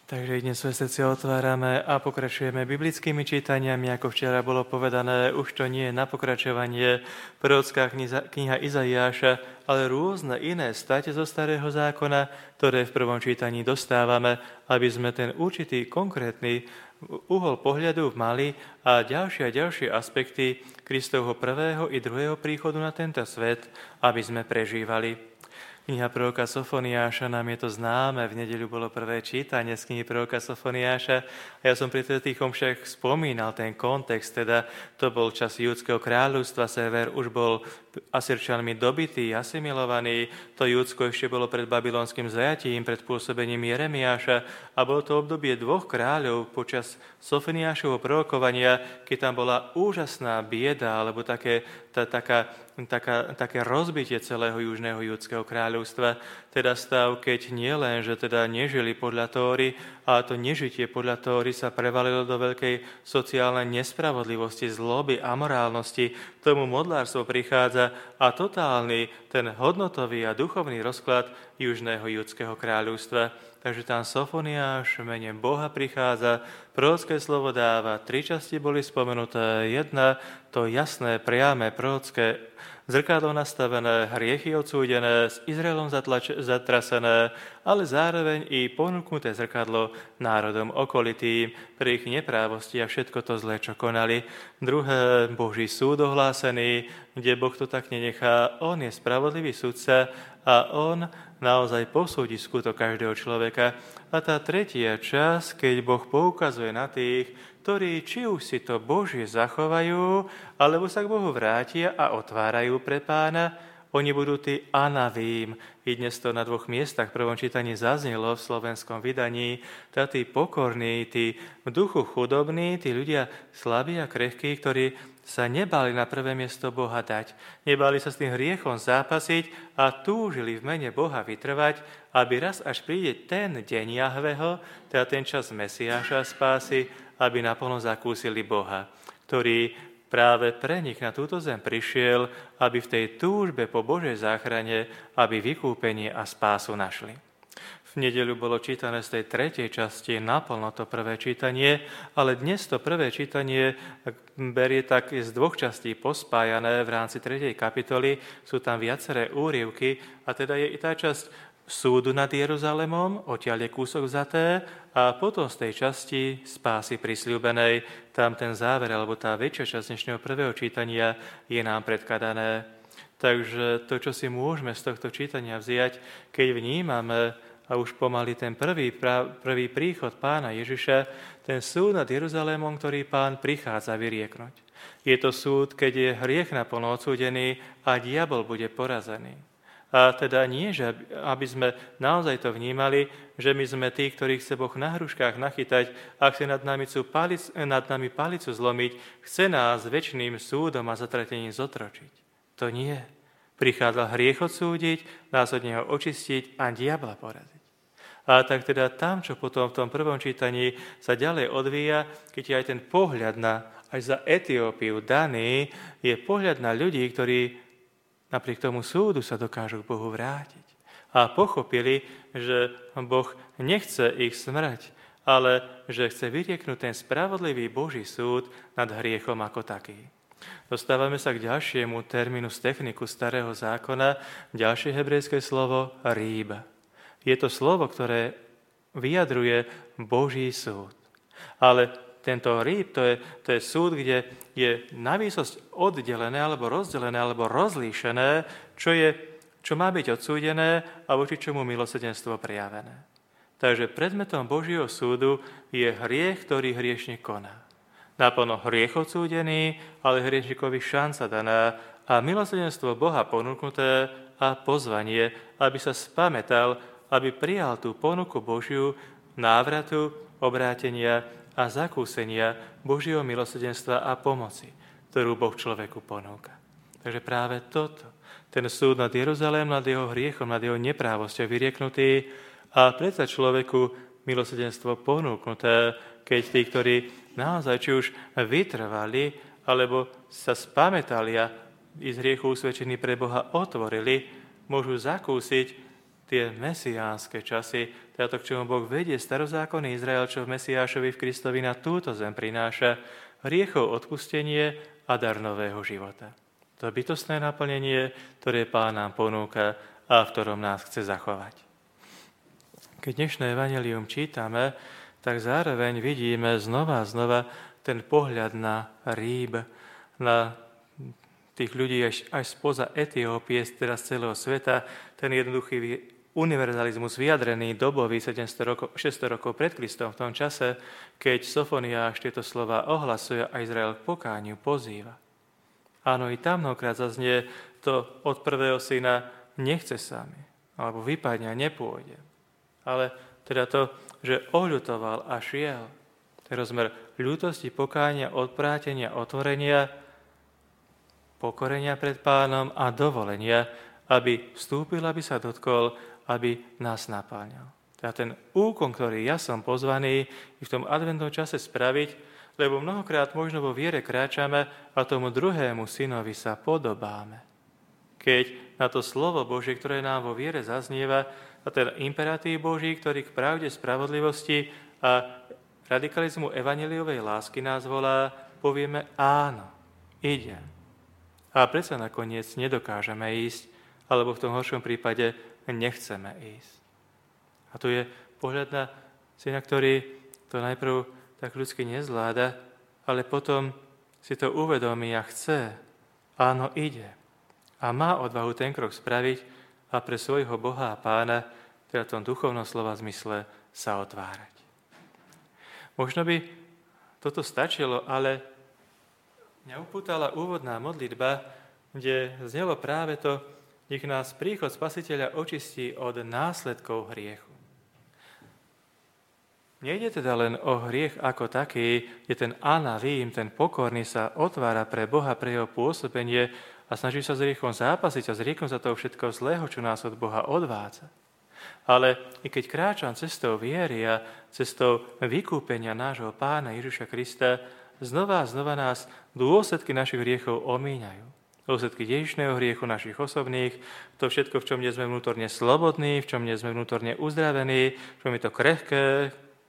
Takže dnes svoje srdce otvárame a pokračujeme biblickými čítaniami. Ako včera bolo povedané, už to nie je na pokračovanie prorocká kniha Izaiáša, ale rôzne iné state zo Starého zákona, ktoré v prvom čítaní dostávame, aby sme ten určitý konkrétny uhol pohľadu mali a ďalšie aspekty Kristovho prvého i druhého príchodu na tento svet, aby sme prežívali. Kniha proroka Sofoniáša, nám je to známe, v nedeľu bolo prvé čítanie z knihy proroka Sofoniáša a ja som pri tých omšiach spomínal ten kontext, teda to bol čas Júdskeho kráľovstva, sever už bol Asyrčanmi dobitý, asimilovaný, to Júdsko ešte bolo pred babylonským zajatím, pred pôsobením Jeremiáša a bolo to obdobie dvoch kráľov počas Sofoniášovho prorokovania, keď tam bola úžasná bieda, alebo také rozbitie celého južného Júdskeho kráľovstva, teda stav, keď nie len, že teda nežili podľa Tóry, a to nežitie podľa Tóry sa prevalilo do veľkej sociálnej nespravodlivosti, zloby, amorálnosti, k tomu modlárstvo prichádza a totálny ten hodnotový a duchovný rozklad južného Júdskeho kráľovstva. Takže tam Sofoniáš v mene Boha prichádza, prorocké slovo dáva, 3 časti boli spomenuté, jedna, to jasné, priame, prorocké zrkadlo nastavené, hriechy odsúdené, s Izraelom zatrasené, ale zároveň i ponúknuté zrkadlo národom okolitým pre ich neprávosti a všetko to zlé, čo konali. Druhé, Boží súd ohlásený, kde Boh to tak nenechá, on je spravodlivý sudca a on naozaj posúdi skutok každého človeka. A tá tretia časť, keď Boh poukazuje na tých, ktorí či už si to Božie zachovajú, alebo sa k Bohu vrátia a otvárajú pre Pána, oni budú tí anavím. I dnes to na 2 miestach v prvom čítaní zaznelo v slovenskom vydaní. Tí pokorní, tí v duchu chudobní, tí ľudia slabí a krehkí, ktorí sa nebali na prvé miesto Boha dať. Nebali sa s tým hriechom zápasiť a túžili v mene Boha vytrvať, aby raz až príde ten deň Jahveho, teda ten čas Mesiáša spásy, aby naplno zakúsili Boha, ktorý práve pre nich na túto zem prišiel, aby v tej túžbe po Božej záchrane, aby vykúpenie a spásu našli. V nedeľu bolo čítané z tej 3. časti naplno to prvé čítanie, ale dnes to prvé čítanie berie tak z 2 častí pospájané v rámci 3. kapitoly. Sú tam viaceré úryvky a teda je i tá časť súdu nad Jeruzalemom, odtiaľ je kúsok vzaté a potom z tej časti spásy prisľúbenej, tam ten záver, alebo tá väčšia časť dnešného prvého čítania je nám predkladané. Takže to, čo si môžeme z tohto čítania vziať, keď vnímame a už pomaly ten prvý príchod Pána Ježiša, ten súd nad Jeruzalémom, ktorý Pán prichádza vyrieknuť. Je to súd, keď je hriech naplno odsúdený a diabol bude porazený. A teda nie, že aby sme naozaj to vnímali, že my sme tí, ktorých chce Boh na hruškách nachytať a chce nad nami palicu zlomiť, chce nás večným súdom a zatratením zotročiť. To nie. Prichádza hriech odsúdiť, nás od neho očistiť a diabla poraziť. A tak teda tam, čo potom v tom prvom čítaní sa ďalej odvíja, keď je aj ten pohľad aj za Etiópiu daný, je pohľad na ľudí, ktorí napriek tomu súdu sa dokážu k Bohu vrátiť. A pochopili, že Boh nechce ich smrť, ale že chce vyrieknúť ten spravodlivý Boží súd nad hriechom ako taký. Dostávame sa k ďalšiemu termínu z techniku Starého zákona, ďalšie hebrejské slovo ríb. Je to slovo, ktoré vyjadruje Boží súd. Ale tento ríb, to je súd, kde je na výsosť oddelené, alebo rozdelené, alebo rozlíšené, čo má byť odsúdené a voči čomu milosrdenstvo prejavené. Takže predmetom Božieho súdu je hriech, ktorý hriešnik koná. Naplno hriech odsúdený, ale hriešnikovi šanca daná a milosrdenstvo Boha ponúknuté a pozvanie, aby sa spamätal, aby prijal tú ponuku Božiu návratu, obrátenia a zakúsenia Božieho milosrdenstva a pomoci, ktorú Boh človeku ponúka. Takže práve toto, ten súd nad Jeruzalém, nad jeho hriechom, nad jeho neprávosťou vyrieknutý a predsa človeku milosrdenstvo ponúknuté, keď tí, ktorí naozaj či už vytrvali, alebo sa spamätali a z hriechu usvedčení pre Boha otvorili, môžu zakúsiť tie mesiánske časy, teda to, k čomu Boh vedie starozákonný Izrael, čo v Mesiášovi v Kristovi na túto zem prináša hriechov odpustenie a dar nového života. To bytostné naplnenie, ktoré Pán nám ponúka a v ktorom nás chce zachovať. Keď dnešné evanjelium čítame, tak zároveň vidíme znova ten pohľad na Rím, na tých ľudí až spoza Etiópie, teda z celého sveta, ten jednoduchý univerzalizmus vyjadrený dobový 600 rokov pred Kristom, v tom čase, keď Sofoniáš tieto slova ohlasuje a Izrael k pokániu pozýva. Áno, i tam mnohokrát zaznie to od prvého syna nechce sa mi, alebo vypadne a nepôjde. Ale teda to, že ohľutoval a šiel, ten rozmer ľútosti, pokánia, odprátenia, otvorenia, pokorenia pred Pánom a dovolenia, aby vstúpil, aby sa dotkol, aby nás napáňal. Teda ten úkon, ktorý ja som pozvaný v tom adventnom čase spraviť, lebo mnohokrát možno vo viere kráčame a tomu druhému synovi sa podobáme. Keď na to slovo Božie, ktoré nám vo viere zaznieva, a ten imperatív Boží, ktorý k pravde, spravodlivosti a radikalizmu evanjeliovej lásky nás volá, povieme áno, idem. A predsa nakoniec nedokážeme ísť, alebo v tom horšom prípade nechceme ísť. A tu je pohľad na syna, ktorý to najprv tak ľudsky nezvláda, ale potom si to uvedomí a chce. Áno, ide. A má odvahu ten krok spraviť a pre svojho Boha a Pána, teda v tom duchovnom slova zmysle, sa otvárať. Možno by toto stačilo, ale mňa upútala úvodná modlitba, kde znelo práve to, nech nás príchod Spasiteľa očistí od následkov hriechu. Nejde teda len o hriech ako taký, kde ten anavím, ten pokorný sa otvára pre Boha, pre jeho pôsobenie a snaží sa s hriechom zápasiť a zrieknúť sa toho všetkého zlého, čo nás od Boha odvádza. Ale i keď kráčam cestou viery a cestou vykúpenia nášho Pána Ježiša Krista, znova a znova nás dôsledky našich hriechov omíňajú. Dôsledky dejišného hriechu našich osobných, to všetko, v čom nie sme vnútorne slobodní, v čom nie sme vnútorne uzdravení, v čom je to krehké,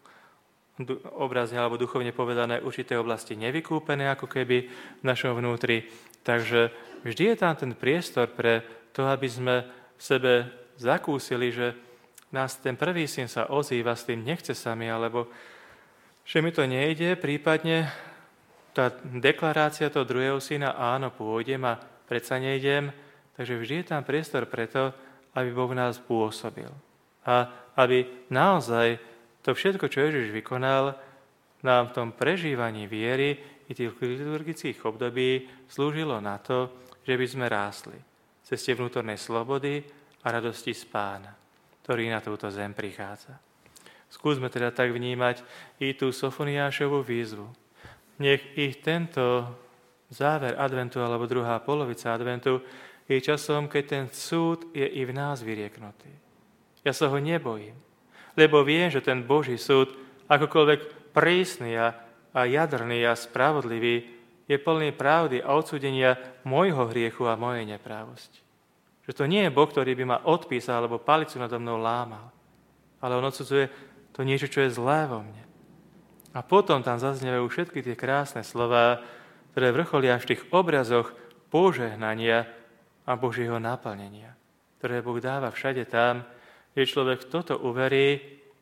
obrazne alebo duchovne povedané, určité oblasti nevykúpené ako keby v našom vnútri. Takže vždy je tam ten priestor pre to, aby sme v sebe zakúsili, že nás ten prvý syn sa ozýva, s tým nechce sa mi, alebo že mi to nejde, prípadne tá deklarácia toho druhého syna, áno, pôjdem a predsa nejdem, takže vždy je tam priestor preto, aby Boh v nás pôsobil. A aby naozaj to všetko, čo Ježiš vykonal, nám v tom prežívaní viery i tých liturgických období slúžilo na to, že by sme rástli v ceste vnútornej slobody a radosti z Pána, ktorý na túto zem prichádza. Skúsme teda tak vnímať i tú Sofoniášovú výzvu. Nech ich tento záver adventu alebo druhá polovica adventu je časom, keď ten súd je i v nás vyrieknutý. Ja sa ho nebojím, lebo viem, že ten Boží súd, akokoľvek prísny a jadrný a spravodlivý, je plný pravdy a odsúdenia môjho hriechu a mojej neprávosti. Že to nie je Boh, ktorý by ma odpísal alebo palicu nado mnou lámal, ale on odsudzuje to niečo, čo je zlé vo mne. A potom tam zaznievajú všetky tie krásne slová, ktoré vrcholia v tých obrazoch požehnania a Božieho naplnenia, ktoré Boh dáva všade tam, kde človek toto uverí,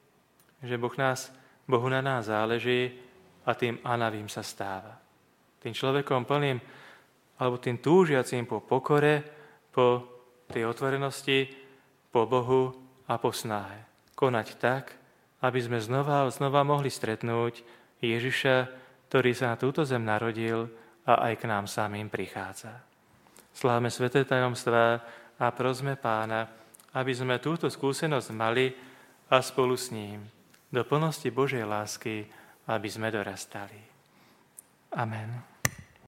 že Bohu na nás záleží a tým anavím sa stáva. Tým človekom plným, alebo tým túžiacím po pokore, po tej otvorenosti, po Bohu a po snahe. Konať tak, aby sme znova mohli stretnúť Ježiša, ktorý sa na túto zem narodil a aj k nám samým prichádza. Slávme sväté tajomstvá a prosme Pána, aby sme túto skúsenosť mali a spolu s ním do plnosti Božej lásky, aby sme dorastali. Amen.